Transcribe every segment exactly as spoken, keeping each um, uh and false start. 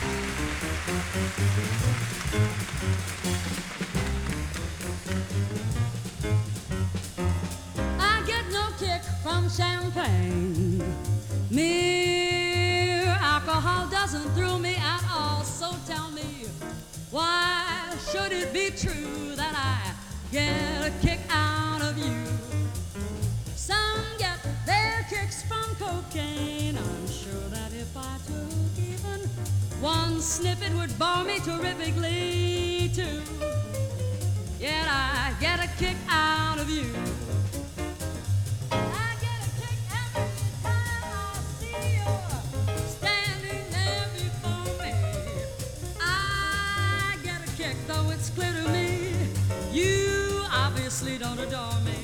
I get no kick from champagne. Mere alcohol doesn't thrill me at all. So tell me, why should it be true that I get a kick out of you? Some get their kicks from cocaine. I'm sure that if I took even one sniff, it would bore me terrifically too. Yet I get a kick out of you. I get a kick every time I see you standing there before me. I get a kick, though it's clear to me you obviously don't adore me.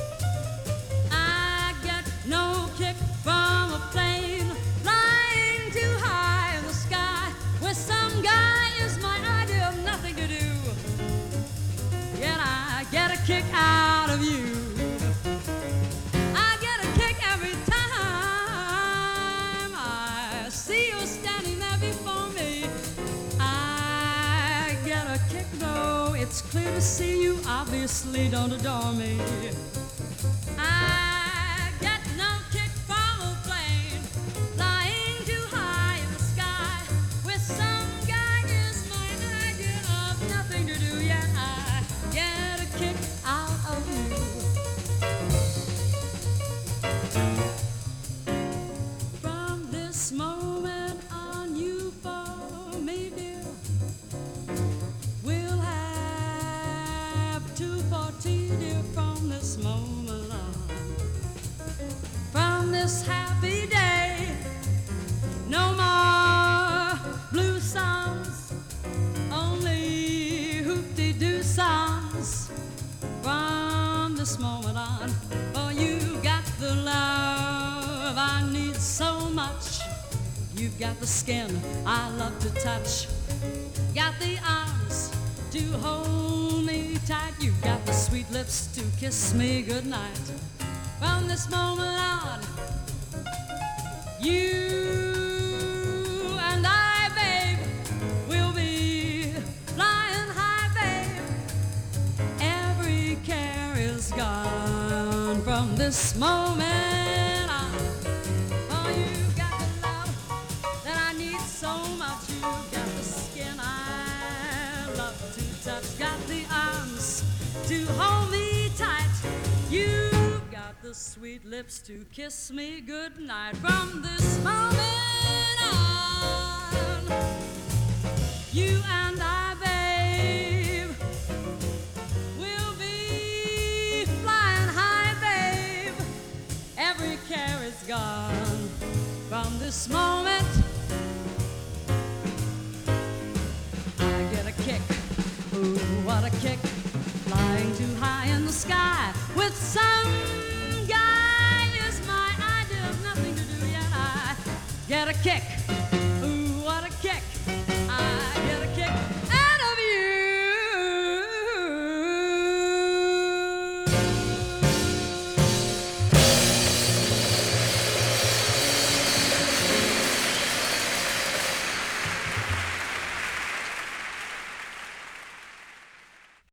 I get no kick from a plane flying too high in the sky, where some guy is my idea of nothing to do. Yet I get a kick out of you. I get a kick every time I see you standing there before me. I get a kick, though it's clear to see you obviously don't adore me. I get no kick from a plane flying too high in the sky, where some guy is my idea of nothing to do. Yet I get a kick out of you. From this moment on, you for me, dear, we'll have two for tea, dear, from this moment on. From this happy day, no more blue songs, only hoop-de-doo songs. From this moment on, for you got the love I need so much. You've got the skin I love to touch, got the arms to hold me tight. You've got the sweet lips to kiss me goodnight. From this moment on, you and I, babe, will be flying high, babe. Every care is gone from this moment on. Oh, you've got the love that I need so much. You've got the skin I love to touch, got the arms to hold me tight. You've got the sweet lips to kiss me goodnight. From this moment on, you and I, babe, will be flying high, babe. Every care is gone from this moment. I get a kick, ooh, what a kick, flying too high in the sky with some guy is my idea of nothing to do. Yet I get a kick